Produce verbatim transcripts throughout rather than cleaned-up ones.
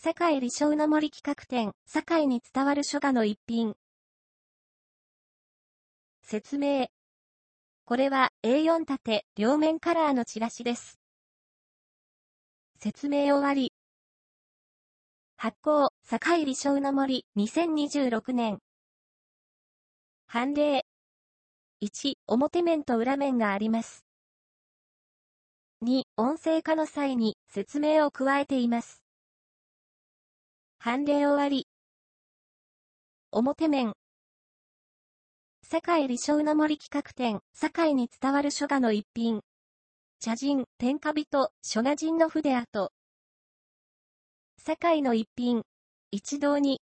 堺理想の森企画展、堺に伝わる書画の一品。説明。これは エーよん 縦、両面カラーのチラシです。説明終わり。発行、堺理想の森、にせんにじゅうろくねん。判例。いち、表面と裏面があります。に、音声化の際に説明を加えています。判例終わり。表面。堺理想の森企画展、堺に伝わる書画の一品。茶人、天下人、書画人の筆跡。堺の一品。一堂に。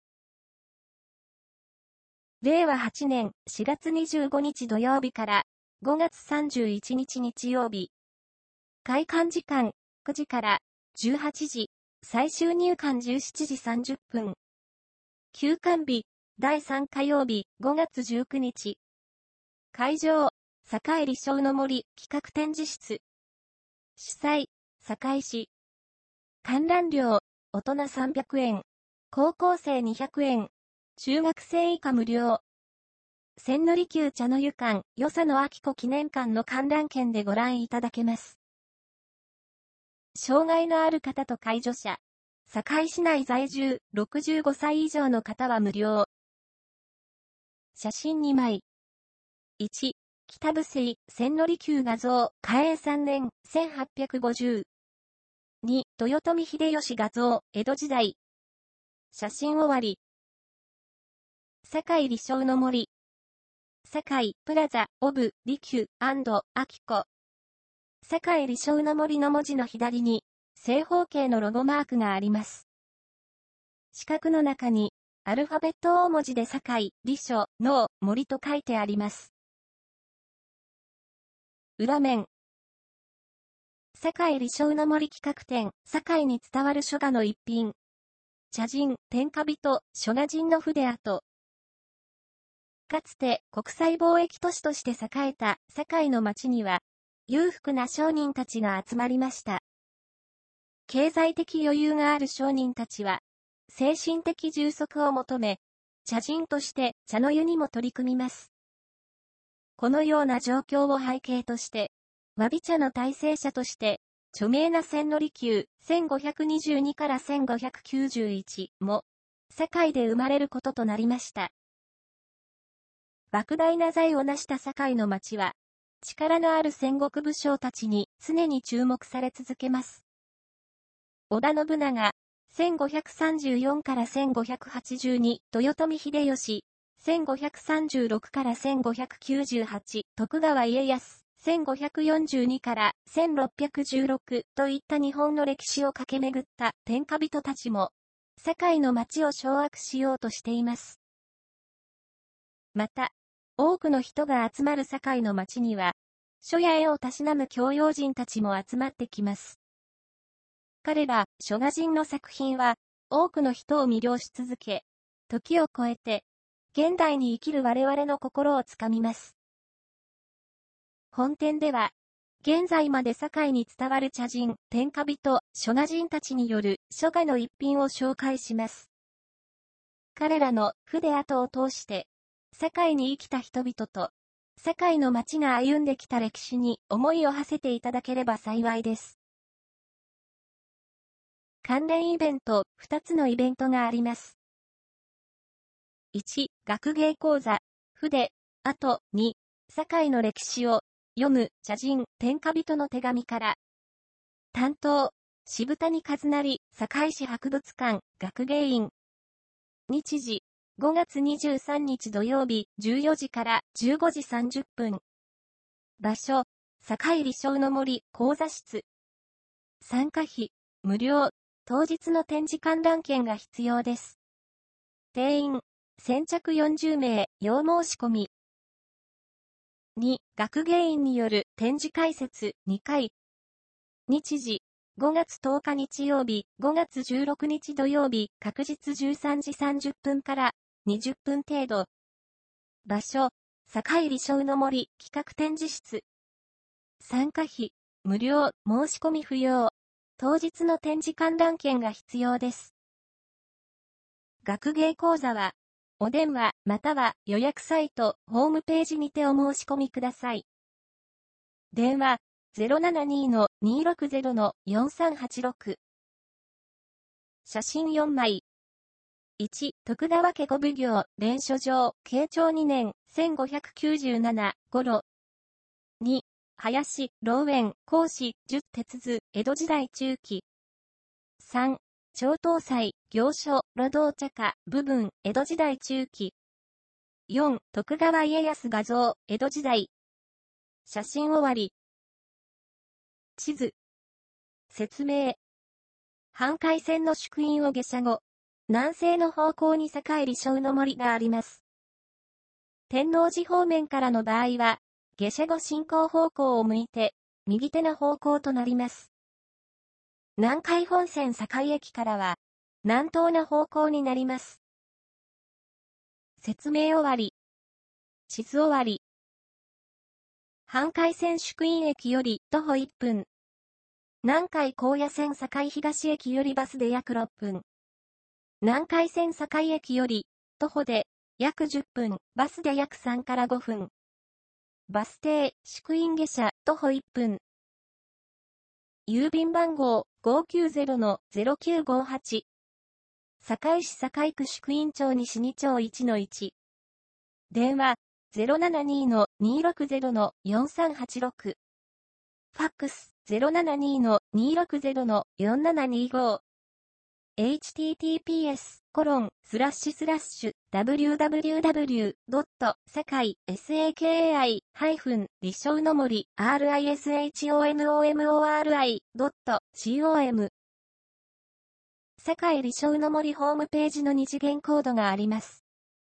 れいわはちねんしがつにじゅうごにち土曜日からごがつさんじゅういちにち日曜日。開館時間くじからじゅうはちじ。最終入館じゅうしちじさんじゅっぷん。休館日、だいさん火曜日、ごがつじゅうくにち。会場、堺理想の森企画展示室。主催、堺市。観覧料、大人さんびゃくえん。高校生にひゃくえん。中学生以下無料。千利休茶の湯館、与謝野明子記念館の観覧券でご覧いただけます。障害のある方と介助者。堺市内在住、ろくじゅうごさい以上の方は無料。写真にまい。いち、北伏井、千利休画像、嘉永さんねん、せんはっぴゃくごじゅう。に、豊臣秀吉画像、江戸時代。写真終わり。堺理想の森。堺、プラザ、オブ、利休、明子。堺理想の森の文字の左に、正方形のロゴマークがあります。四角の中に、アルファベット大文字で堺、理所、の、森と書いてあります。裏面。堺理想の森企画展、堺に伝わる書画の一品。茶人、天下人、書画人の筆跡。かつて国際貿易都市として栄えた堺の町には、裕福な商人たちが集まりました。経済的余裕がある商人たちは、精神的充足を求め、茶人として茶の湯にも取り組みます。このような状況を背景として、わび茶の大成者として、著名な千利休せんごひゃくにじゅうにからせんごひゃくきゅうじゅういちも、堺で生まれることとなりました。莫大な財を成した堺の町は、力のある戦国武将たちに常に注目され続けます。織田信長、せんごひゃくさんじゅうよんからせんごひゃくはちじゅうに、豊臣秀吉、せんごひゃくさんじゅうろくからせんごひゃくきゅうじゅうはち、徳川家康、せんごひゃくよんじゅうにからせんろっぴゃくじゅうろくといった日本の歴史を駆け巡った天下人たちも、堺の町を掌握しようとしています。また、多くの人が集まる堺の町には、書や絵をたしなむ教養人たちも集まってきます。彼ら、書画人の作品は、多くの人を魅了し続け、時を超えて、現代に生きる我々の心をつかみます。本展では、現在まで堺に伝わる茶人、天下人、書画人たちによる書画の一品を紹介します。彼らの筆跡を通して、堺に生きた人々と、堺の町が歩んできた歴史に思いを馳せていただければ幸いです。関連イベント、ふたつのイベントがあります。いち、学芸講座、筆、跡、に、堺の歴史を読む茶人、天下人の手紙から。担当、渋谷和成、堺市博物館、学芸員。日時、ごがつにじゅうさんにち土曜日、じゅうよじからじゅうごじさんじゅっぷん。場所、堺理想の森、講座室。参加費、無料。当日の展示観覧券が必要です。定員、先着よんじゅうめい、要申し込み。に、学芸員による展示解説にかい。日時、ごがつとおか日曜日、ごがつじゅうろくにち土曜日、確日じゅうさんじさんじゅっぷんからにじゅっぷん程度。場所、堺理想の森企画展示室。参加費、無料、申し込み不要。当日の展示観覧券が必要です。 学芸講座は、お電話または予約サイト、ホームページにてお申し込みください。電話 ゼロななに にーろくゼロ よんさんはちろく。写真よんまい。いち、徳川家古奉行、連書状、慶長にねん、せんごひゃくきゅうじゅうなな、頃。に、林、老園、孔子、十鉄図、江戸時代中期。さん、超東祭、行書、労働茶化、部分、江戸時代中期。よん、徳川家康画像、江戸時代。写真終わり。地図。説明。阪海線の宿院を下車後、南西の方向に栄理正の森があります。天王寺方面からの場合は、下車後進行方向を向いて、右手の方向となります。南海本線堺駅からは、南東の方向になります。説明終わり。地図終わり。阪海線宿院駅より徒歩いっぷん。南海高野線堺東駅よりバスで約ろっぷん。南海線堺駅より徒歩で約じゅっぷん、バスで約さんからごふん。バス停、宿院下車、徒歩いっぷん。郵便番号 ごーきゅうゼロ のゼロきゅうごはち。堺市堺区宿院町西に町 いちのいち。電話 ゼロななに にーろくゼロ よんさんはちろく。ファックス ゼロななに にーろくゼロ よんななにご。エイチティーティーピーエス コロン、スラッシュスラッシュ、ダブリューダブリューダブリュー ドット、堺、sakai、ハイフン、立正の森、rishomomori、ドット、com。堺立正の森ホームページの二次元コードがあります。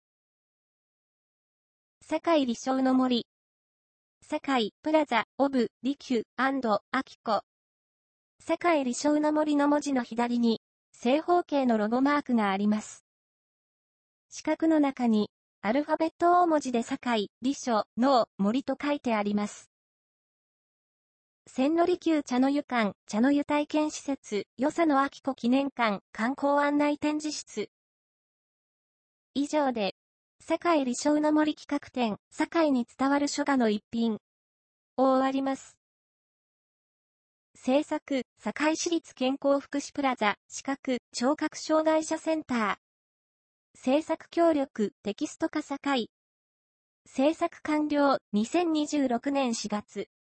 堺立正の森。堺、プラザ、オブ、リキュ、アンド、アキコ。堺立正の森の文字の左に、正方形のロゴマークがあります。四角の中に、アルファベット大文字で堺、立正、の森と書いてあります。千利休茶の湯館、茶の湯体験施設、与謝野晶子記念館、観光案内展示室。以上で、堺立正の森企画展、堺に伝わる書画の一品を終わります。制作、堺市立健康福祉プラザ、視覚、聴覚障害者センター。制作協力、テキスト化堺。制作完了、にせんにじゅうろくねんしがつ。